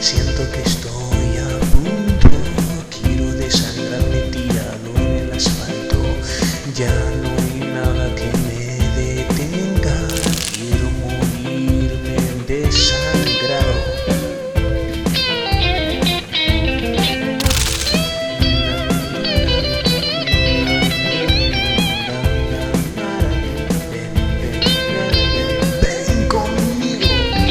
Siento que estoy a punto, quiero desangrarme tirado en el asfalto. Ya no hay nada que me detenga, quiero morirme desangrado. Ven conmigo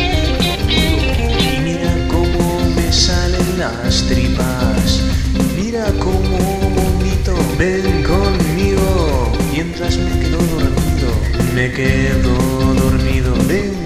y mira cómo me salen las tripas, mira cómo vomito. Ven conmigo mientras me quedo dormido, ven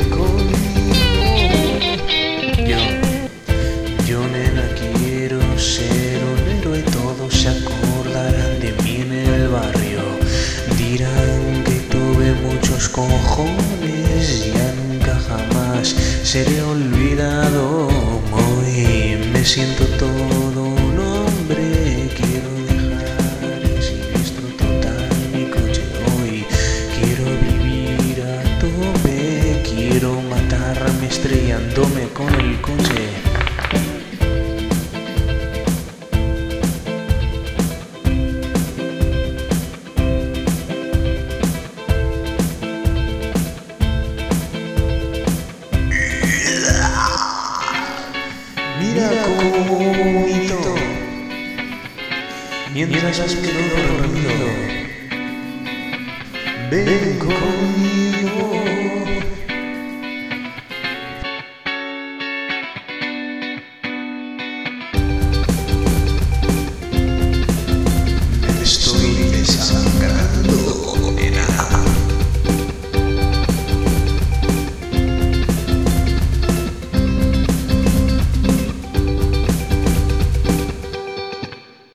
conmigo. Yo nena quiero ser un héroe, todos se acordarán de mí en el barrio. Dirán que tuve muchos cojones, ya nunca jamás seré olvidado. Hoy me siento todo un hombre, quiero dejar el siniestro total mi coche. Hoy quiero vivir a tope, quiero matarme estrellándome con el coche. Mira cómo vomito mientras me quedo dormido. Ven conmigo.